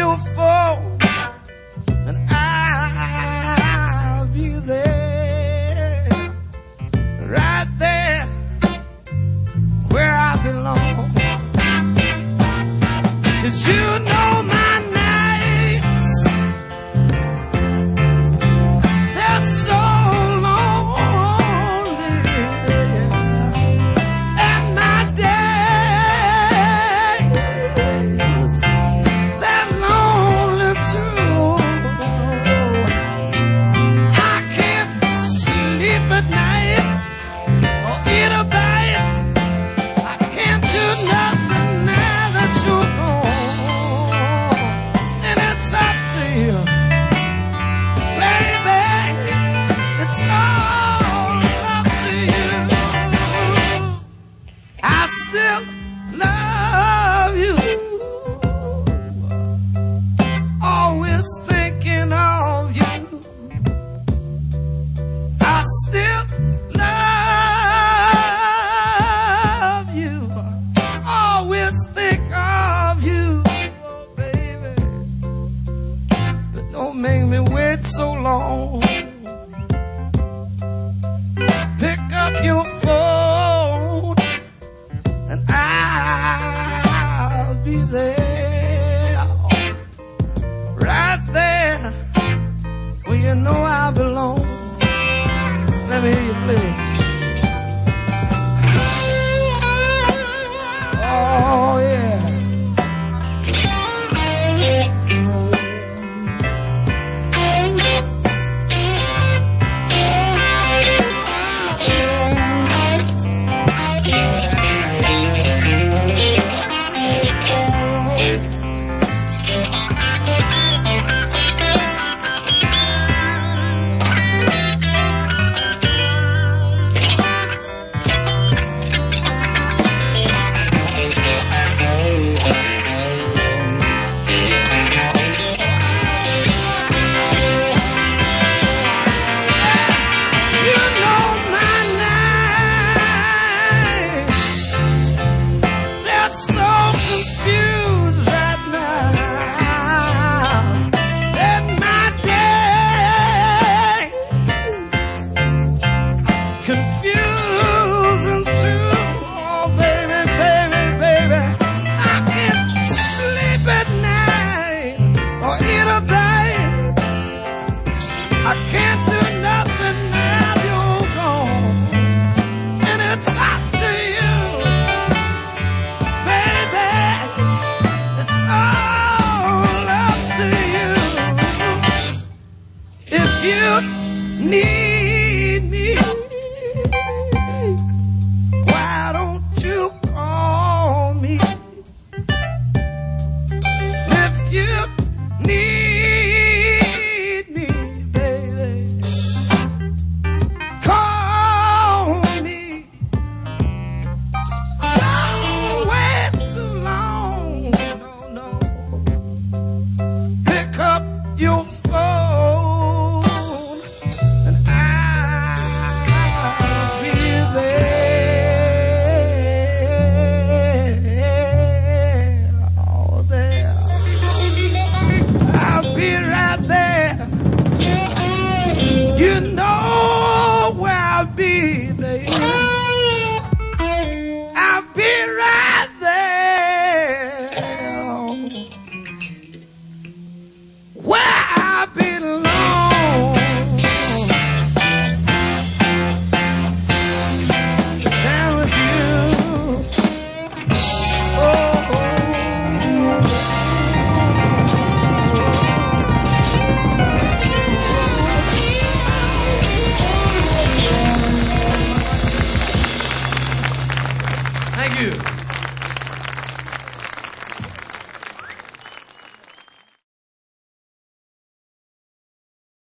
your phone, and I'll be there, right there where I belong. 'Cause you know my nights, they're so lonely, and my days, they're lonely too. I can't sleep at night or eat a bite. I can't do nothing now that you're gone, and it's up to you, baby. It's all up to you. I still love you, always thinking of you. I still love you, always think of you, baby. But don't make me wait so long. Pick up your phone, and I'll be there, right there where you know I belong. Let me hear you play. Oh yeah. You know my nights, they're so confused right now, and my days confusing too. Oh baby, baby, baby, I can't sleep at night or eat a bite. I can't do nothing now you're gone, and it's up to you, baby. It's all up to you. If you need me, why don't you call me? If you need me, baby, call me. Don't wait too long. No. Pick up your phone, and I'll be there. Oh, there. I'll be right there. You know where I'll be, baby. I'll be right there, where I belong. Down with you. Oh. Thank you.